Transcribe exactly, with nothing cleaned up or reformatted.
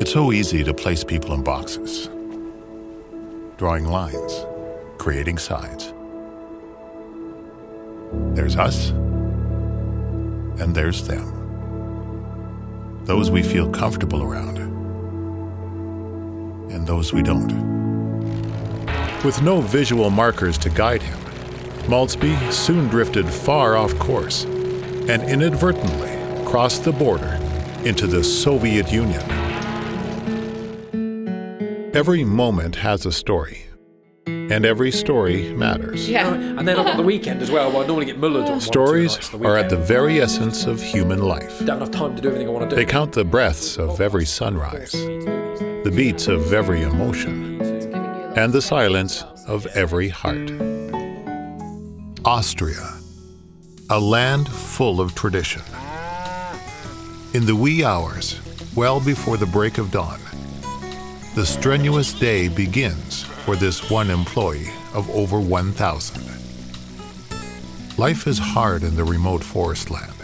It's so easy to place people in boxes, drawing lines, creating sides. There's us, and there's them. Those we feel comfortable around, and those we don't. With no visual markers to guide him, Maltby soon drifted far off course and inadvertently crossed the border into the Soviet Union. Every moment has a story, and every story matters. Yeah. And then on the weekend as well, well I normally get mullered on Stories one, two nights on the are at the weekend. very essence of human life. Don't have enough time to do everything I want to do. They count the breaths of every sunrise, the beats of every emotion, and the silence of every heart. Austria, a land full of tradition. In the wee hours, well before the break of dawn, the strenuous day begins for this one employee of over one thousand. Life is hard in the remote forest land.